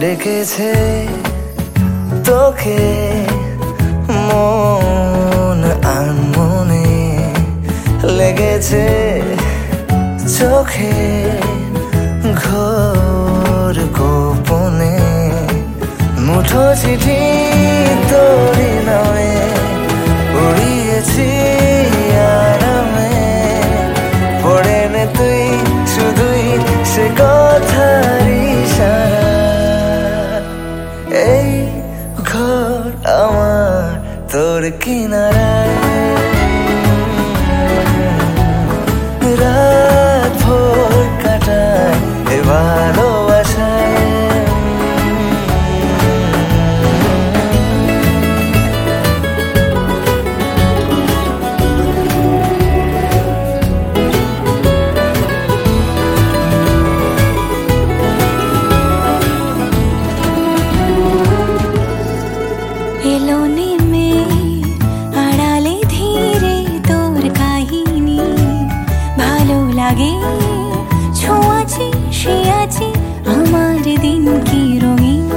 ডেকেছে তোকে মন আনমনে, লেগেছে চোখে ঘোর গোপনে। মুঠো চিঠি তোরি নামে উড়িয়েছি আরামে, পড়ে নে তুই শুধুই সে কথার ইশারা। এই ঘর আমার তোর কিনারায়, রাত ভোর কাটায় এ ভালোবাসায়। এলো নেমে আড়ালে ধীরে তোর কাহিনী, ভালো লাগে ছোঁয়াছি সে আছে আমার দিন কি রঙিন।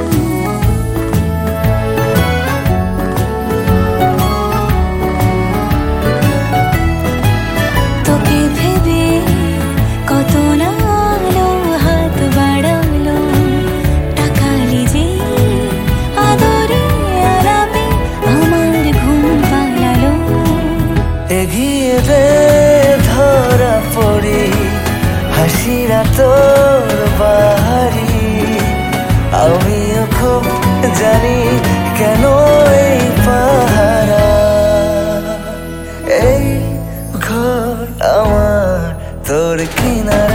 তোকে ভেবে কত না আলো হাত বাড়ালো, টাকালি যে আদরে আরামে আমার ঘুম পালালো। এগিয়ে দে ধরা পড়ি হাসিরা তোর বাহারি, আমিও খুব জানি কেন এই পাহারা। এই ঘর আমার তোর কিনারা।